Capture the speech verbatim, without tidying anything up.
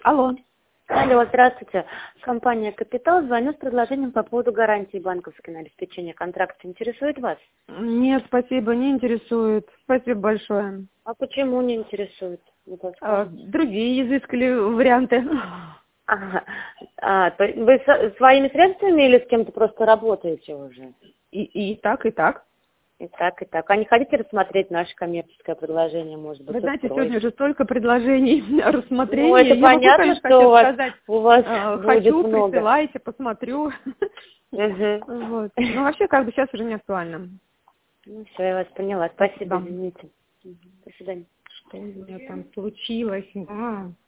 Алло. Алло, здравствуйте. Компания «Капитал». Звоню с предложением по поводу гарантии банковской на обеспечение контракта. Интересует вас? Нет, спасибо, не интересует. Спасибо большое. А почему не интересует? А, другие изыскали варианты. Ага. А, то есть вы со- своими средствами или с кем-то просто работаете уже? И, и так, и так. И так, и так. А не хотите рассмотреть наше коммерческое предложение, может быть, Вы знаете, устроит? сегодня уже столько предложений рассмотрения. Ну, это Я понятно, могу, конечно, что хотеть у вас, сказать, у вас э, будет хочу, много. присылайте, посмотрю. Угу. Вот. Но вообще, как бы сейчас уже не актуально. Ну, все, я вас поняла. Спасибо, Да. извините. Мгм. До свидания. Что у меня там случилось? Да.